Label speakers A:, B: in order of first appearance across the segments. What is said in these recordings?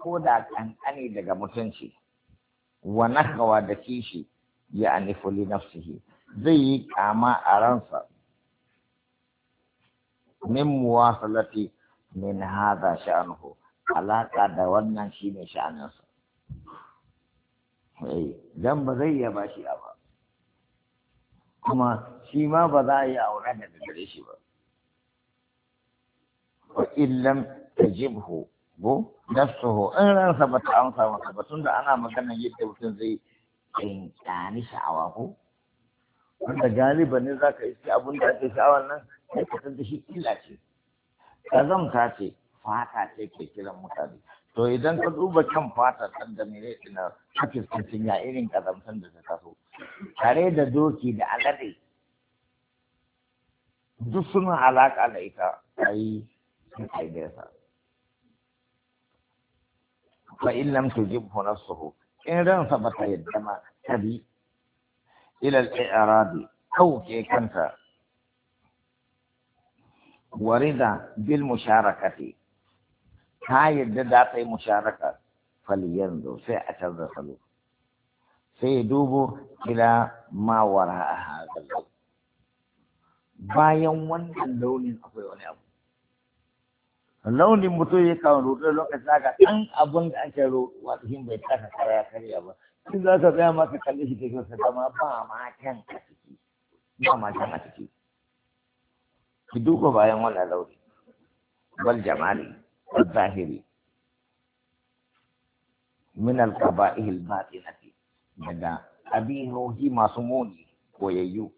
A: ko da kankani daga mutunci wa nakawa da kishi ya anifu li nafsihi zai yi kama a ransa min muwasalati min hadha sha'nuhu alaka da wannan shine sha'aninsa dan ba zai ya bashi ba kuma shi ma ba za a yi aure da gare shi ba wa illam tajibhu bu nafsuhu in ransa ba ta amsa masa ba tunda ana magana yadda mutum zai tsani sha'awa ko wanda galiba ne za ka iske abin da ake sha'awar nan sai ka san da shi illa ce kazamta ce fata ce ke kiran mutane to idan ka duba kan fata kan da mere ina hakiskancin ya irin kazamtan da ta taso tare da doki da alade duk suna alaka da ita ai sun kai da yasa fa in lam tujibhu nafsuhu in ransa ba ta yadda ma tabi ila al-i'radi kauke kanta warida bil musharakati ta yadda da ta yi musharaka faliyanzu sai a canza salo sai dubo ila ma wara a hadal bayan wannan launin akwai wani abu launin mutum ya kawo rudu lokacin haka ɗan abun da ake wato shi bai taka karya karya ba in za ka tsaya maka kalli shi kai ka zama ba ma kyan a ciki ba ma kyan a ciki ki duba bayan wannan launi wal jamali wal zahiri min al qaba'ih al batinati daga abihohi masu muni koyayyu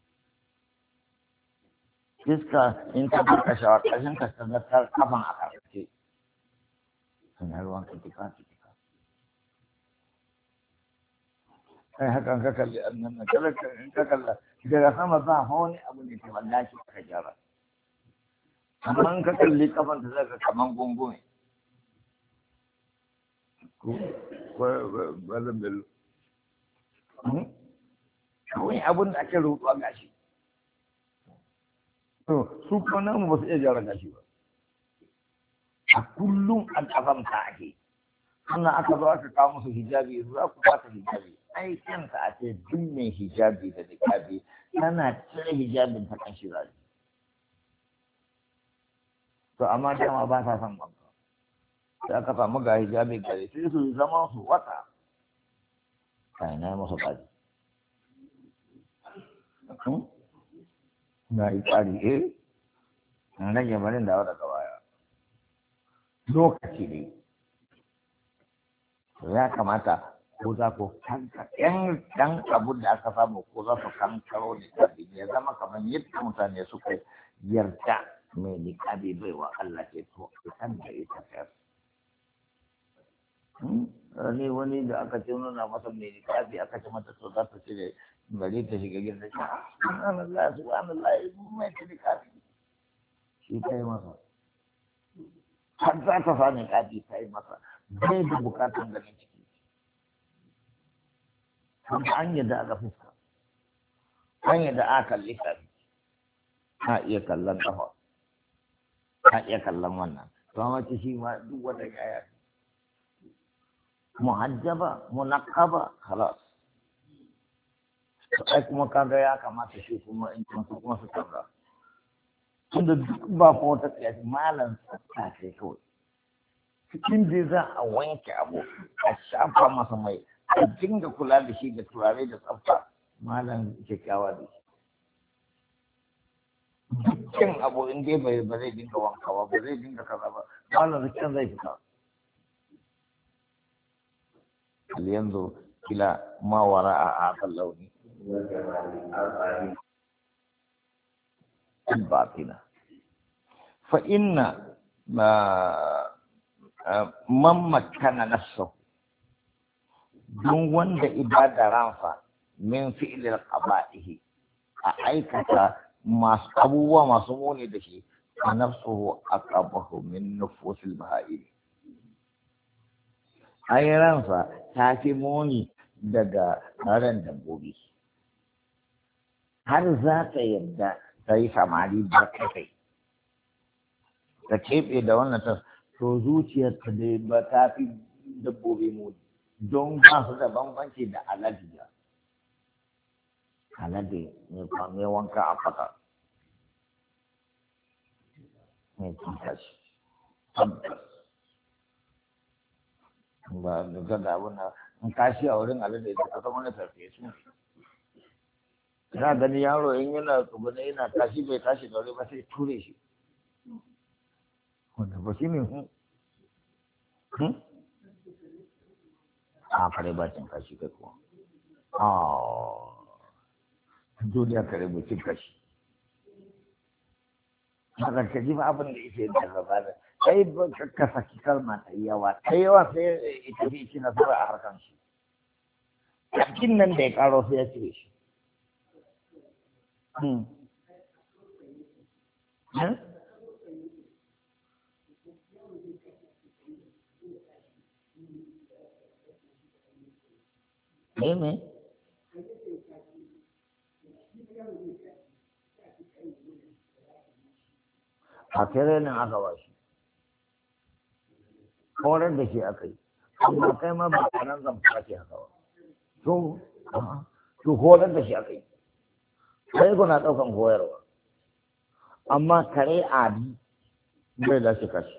A: iska in ka buka shawar ƙarshen ka sanar kafan a karfe sanar ruwan ka tika tika kai hakan ka kalli annan na kalaka in ka kalla daga sama ba wani abu ne ke wallahi ka gyara amma in ka kalli kafan ta zaka kaman gungume ko balan bello kawai abun da ake roƙo gashi to su kuma namu ba su iya gyara gashi ba a kullum a ƙazamta ake sannan aka zo aka kawo musu hijabi za ku bata hijabi ai kanta a ce duk mai hijabi da niqabi tana cire hijabin ta kan shirari to amma dama ba ta son wanka sai aka samu ga hijabi gare sai su zama su wata kai na musu ƙaji na yi tsari na rage barin dawo daga baya lokaci ne ya kamata ko za ku kanka ɗan abu da aka samu ko za su kankaro niƙabi ya zama kamar yadda mutane suka yarda mai niƙabi bai wa Allah ke to kan da ita sayar ne wani da aka ce nuna masa mai niƙabi aka ce mata to za ta cire bari ta shiga gidan shi subhanallah mai ta niƙabi shi ta yi masa har za ta sa niƙabi ta yi masa bai da bukatan ganin ciki kuma an yadda aka fuska an yadda aka kalli kafi a iya kallon kafa a iya kallon wannan to mace shi ma duk wata yaya muhajjaba munaqaba khalas to ai kuma kaga ya kamata shi kuma in kuma su tsara tunda duk ba ko ta tsaya malam tsafta sai kawai cikin da za a wanke abu a shafa masa mai a dinga kula da shi da turare da tsafta malam kyakkyawa da shi dukkan abu in dai ba zai dinga wankawa ba zai dinga kaza ba malam zikin zai fita yanzu kila ma wara a akan launi الباطنة فإن من مكن نفسه دون وند إبادة رانفا من فعل القبائه أعيكة ما أبوه ما سموني دشي فنفسه أقربه من نفوس البهائم أي رانفا تاكموني دقا ران دبوبي har za ta yadda ta yi samari ba kai ta keɓe da wannan ta to zuciyar ta dai ba ta fi dabbobi mu don ba su da bambanci da aladiya alade mai wanka a fata mai cuta shi tabbas ba da da abun na in kashi a wurin alade da ka wani sarfe su za gani yaro in yana tsubuna yana tashi bai tashi da wuri ba sai ture shi wanda ba shi ne a kare ba cin kashi kai kuwa duniya kare ba cin kashi haka ka ji ba abin da yake da gaba da kai ba ka saki kalma ta yawa ta yawa sai ita fi shi nasara a harkan shi yakin nan da ya karo sai ya cire shi me a kere nan aka ba shi horar da shi aka yi amma kai ma ba a nan zan fashe haka ba to horar da shi aka yi sai kuna ɗaukan koyarwa amma kare adi bai da shi kashi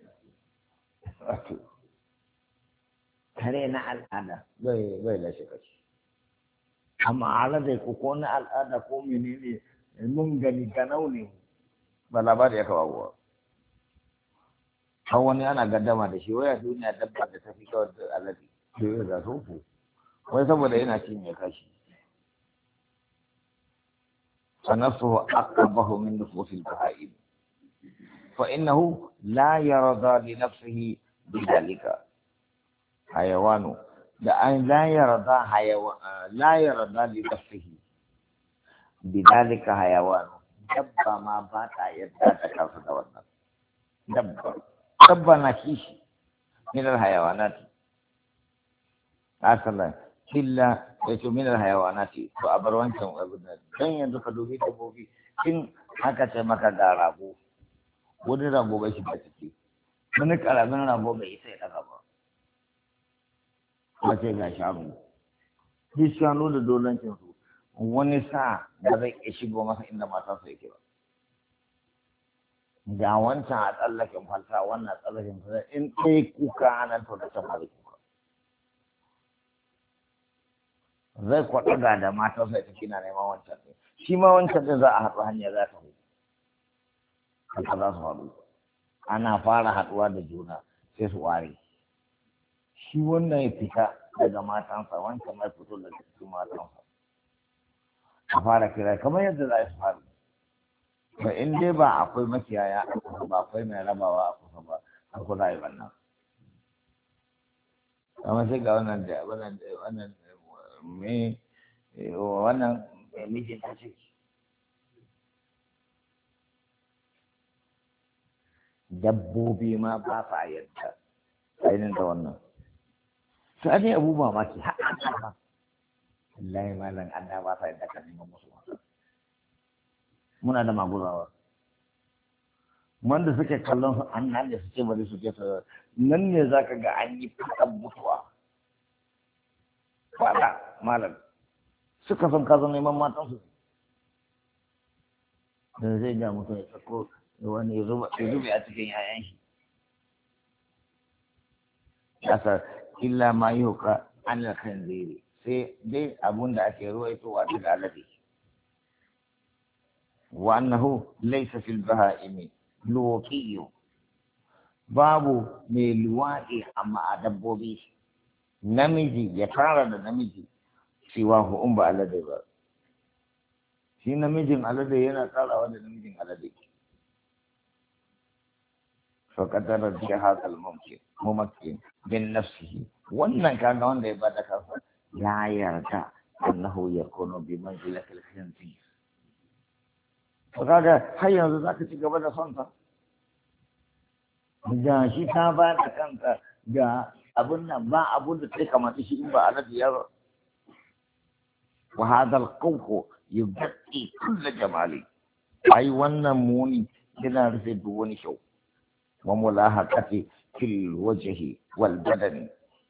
A: kare na al'ada bai da shi kashi amma al'ada ko na al'ada ko menene mun gani ganau ne ba labari ya kawo ba har wani ana gaddama da shi waya duniya dabba da ta fi kawar da alade to ya ga sofu wai saboda yana cinye kashi فنفسه أقربه من نفوس البهائم فإنه لا يرضى لنفسه بذلك حيوان لا يرضى لنفسه بذلك حيوان دبا ما باتا يداتا كافة والنفس دبا نكيش من الحيوانات أصلا إلا من الحيوانات فأبر وانكم أبدا كان يندخل في دبوبي إن haka maka ga rago wani rago bai shiga ciki wani karamin rago bai sai daga ba wace ga shanu shi shanu da dolancin su wani sa ba zai iya shigo masa inda mata su yake ba ga wancan a tsallaken falsa wannan a tsallaken falsa in ɗaya kuka anan to da can ba zai kuka zai kwaɗa da mata sai ta kina neman wancan ɗin shi ma wancan ɗin za a haɗu hanya za ta hu haka za su haɗu ana fara haɗuwa da juna sai su ware shi wannan ya fita daga matansa wancan mai fito daga cikin matansa a fara kira kamar yadda za su faru ba in dai ba akwai makiyaya a kusa ba akwai mai rabawa a kusa ba a kula yi wannan amma sai ga wannan wannan mijin ta ce dabbobi ma ba sa yadda ainihin da wannan sai ne abu mamaki har an ba wallahi malam Allah ba sa yadda kan neman musu wasa muna da magurawa wanda suke kallon su an nan da suke bari suke sa nan ne zaka ga an yi fadan mutuwa fada malam suka san ka zan neman matan su da zai ga mutum ya sako wani ya zuba a cikin yayan shi yasa illa ma yuka an al-khanziri sai dai abun da ake ruwaitowa daga alade wa annahu laysa fil baha'imi luqiyyu babu mai luwaɗi amma a dabbobi namiji ya fara da namiji cewa hu ba alade ba shi namijin alade yana tsarawa da namijin alade فقدر هذا الممكن من نفسه wannan kaga wanda ya bada kansa ya yarda annahu yakunu bi manzilati al-khinzir to kaga har yanzu zaka ci gaba da son sa da shi ta bada kanka ga abun nan ba abun da sai kamata shi in ba alade ya ba wa hadha al-qawq yubqi kull jamali ai wannan muni yana rufe duk wani kyau وملاحقة في الوجه والبدن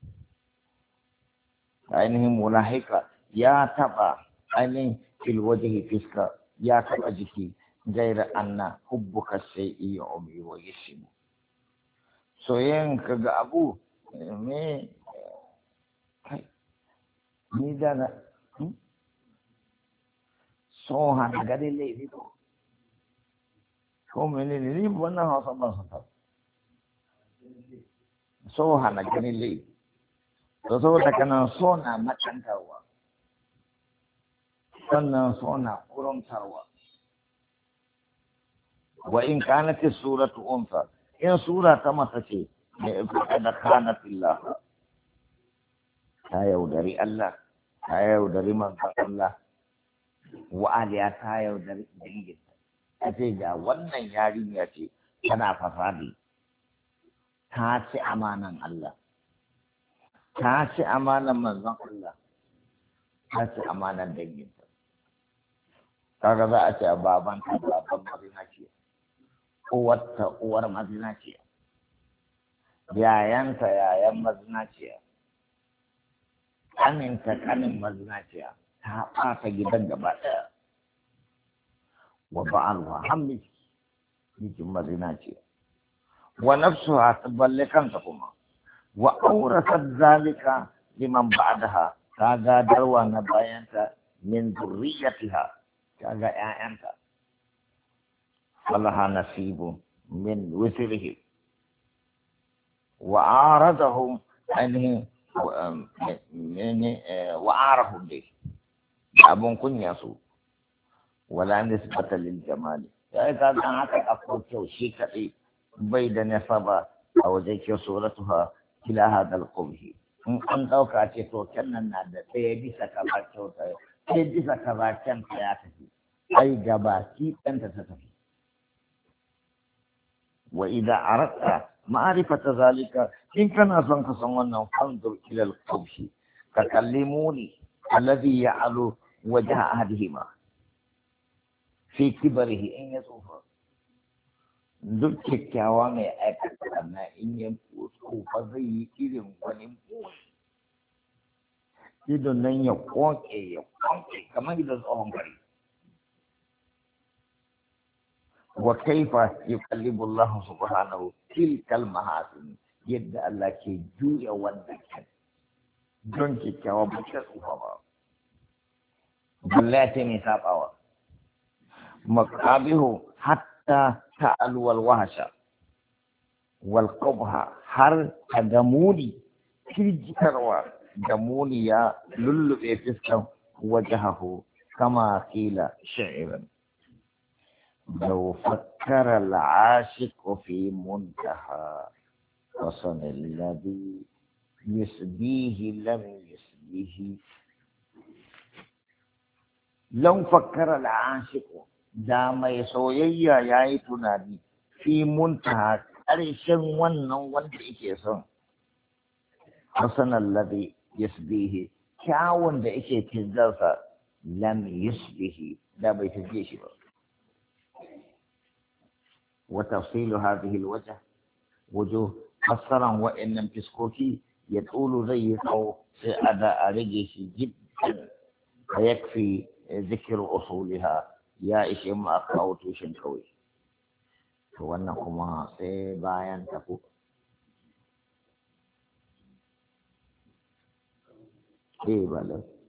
A: ainihin mulahika ya taba ainihin fil wajhi fiska ya taba jiki gaira anna hubbuka shay'i yu'mi wa yashmu soyayyan kaga abu me kai ni da na so hana gari laifi ko menene ni wannan hausa ban san so hana gari laifi to saboda kana so na makantarwa sannan so na kurumtarwa wa in kanat suratu unsa in sura ta mata ce da kanat billah ta yaudari Allah ta yaudari manzon Allah wa aliya ta yaudari danginta ta ce ga wannan yarinya ce tana fasadi ta ci amanan Allah ta ci amanan manzon Allah ta ci amanan danginta kaga za a ce baban mazinaciya uwarta uwar mazinaciya yayanta yayan mazinaciya kaninta kanin mazinaciya ta ɓata gidan gaba ɗaya wa ba'alwa hammi mijin mazinaciya wa nafsuha balle kanta kuma wa aurasat zalika liman ba'daha ta gadarwa na bayanta min zurriyatiha kaga ƴaƴanta falaha nasibu min wisrihi wa aradahum anhi wa arahum dai abun kunya su wala nisbata lil jamali sai ka dan haka akwai kyau shi kadai bai da nasaba a wajen kyau suratuha ila hadal qubhi in an dauka ce to kannan na da ɗaya bisa kaza kyauta sai bisa kaza kanta ya tafi ai gabaki ɗanta ta tafi wa idza aradta ma'rifata zalika in kana son ka san wannan fanzur ila al-qubhi ka kallimuni alladhi ya'lu wajha ahadihima fi kibarihi in ya tsufa duk kyakkyawa mai aikata na in ya tsufa zai yi irin wani idon nan ya koke kamar gidan tsohon gari wa kaifa yuqallibu Allah subhanahu tilkal mahasin yadda Allah ke juya wannan kyan don kyakkyawa ba ta tsufa ba balle ta mai sabawa maqabihu hatta ta'alu wal wahsha wal qabha har tagamuni kirjikarwa da muni ya lullube fiskan wajahahu kama qila sha'iran لو فكر العاشق في منتهى حسن الذي يسبيه لم يسبيه لو فكر العاشق دام يسويا ياي تنادي في منتهى ƙarshen wannan wanda yake son حسن الذي يسبيه kyawun da yake tizarsa lam yusbihi da bai tizge shi ba وتفصيل هذه الوجه وجوه فسرا وإن فسكوكي يطول زي أو أداء رجش جدا ويكفي ذكر أصولها يا إشم أقرأت شنكوي وأنكما سيبايا تقول إيه بلد